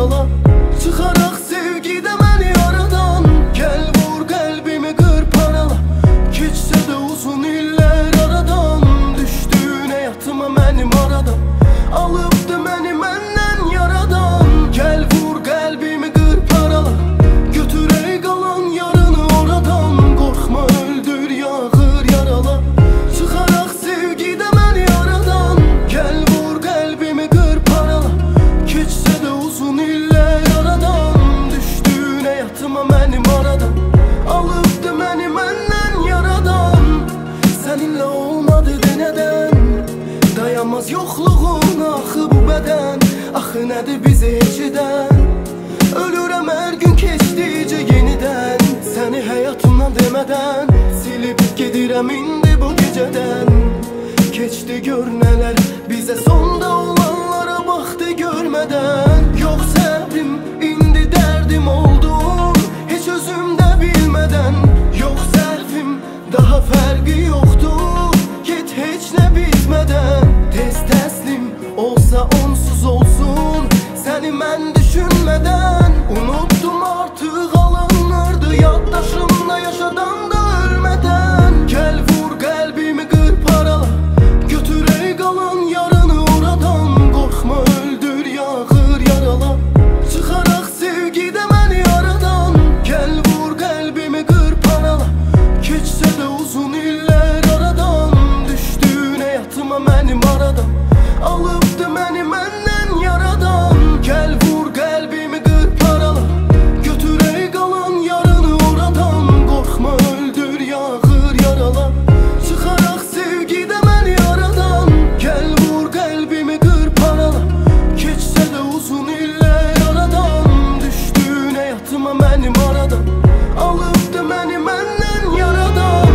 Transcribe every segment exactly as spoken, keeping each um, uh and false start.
yarala. Çıxaraq sevgidə məni yaradan, gəl vur qəlbimi qır parala. Keçsə də uzun illər aradan, düşdüyün həyatıma mənim aradan. Alıbdı məni məndən yaradan, gəl vur qəlbimi qır parala. Götürək qalan yarını oradan, qorxma öldür yağır yarala. Çıxaraq sevgidə məni yaradan, gəl vur qəlbimi qır parala. Keçsə də uzun illər aradan, düşdüyün həyatıma mənim aradan. Alıbdı məni məndən yaradan, səninlə olmadı denədən. Dayanmaz yoxluğun axı bu bədən, axı nədir bizi heç edən. Ölürəm hər gün keçdikcə yenidən, səni həyatımdan demədən. Silib gedirəm indi bu gecədən. Keçdi gör nələr, bizə sonda olanlara baxdı görmədən. Yox səbrim, indi dərdim oldum, heç özümdə bilmədən. Yox səhvim, daha fərqi yoxdur, get heç nə bitmədən. Tez təslim olsa onsuz olsun, səni mən düşünmədən. Unutdum artıq alınırdı yaddaşımda yaşadan da ölmədən. Gəl vur qəlbimi qır parala, götürək qalan yarını oradan. Qorxma öldür yağır yarala. Çıxaraq sevgidə məni yaradan, gəl vur qəlbimi qır parala. Keçsə də uzun illər aradan, düşdüyün həyatıma mənim aradan. Alıbdı məni məndən yaradan, gəl vur qəlbimi qır parala. Götürək qalan yarını oradan, qorxma öldür yağır yarala. Çıxaraq sevgidə məni yaradan, gəl vur qəlbimi qır parala. Keçsə də uzun illər aradan, düşdüyün həyatıma mənim aradan. Alıbdı məni məndən yaradan.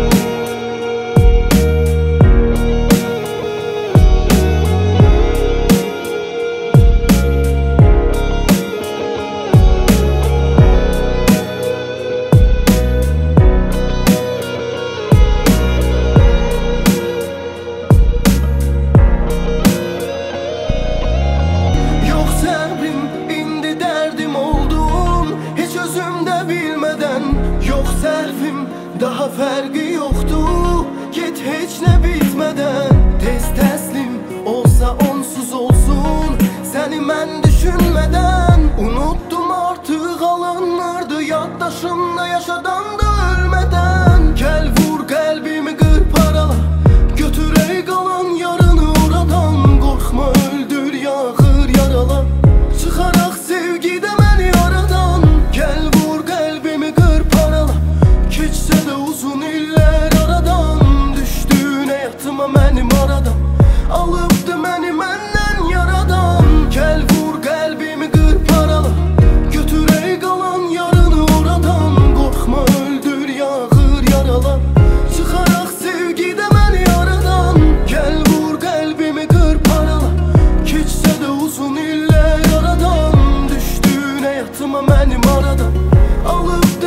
Yox səbrim, indi dərdim oldum, heç özümdə bilmədən. Yox səhvim, daha fərqi yoxdur, get heç nə bitmədən. Tez təslim olsa onsuz olsun, səni mən düşünmədən. Unutdum artıq alınırdı yaddaşımda yaşadan da ölmədən. Gəl vur qəlbimi qır parala, götürək qalan yarını oradan. Qorxma öldür yağır yarala. Çıxaraq sevgidə məni yaradan, gəl vur qəlbimi qır parala. Keçsə də uzun illər aradan, düşdüyün həyatıma mənim aradan. Alıbdı məni məndən yaradan, gəl vur qəlbimi qır parala. Götürək qalan yarını oradan, qorxma öldür yağır yarala. Çıxaraq sevgidə məni yaradan, gəl vur qəlbimi qır parala. Keçsə də uzun illər aradan, düşdüyün həyatıma mənim aradan. Alıbdı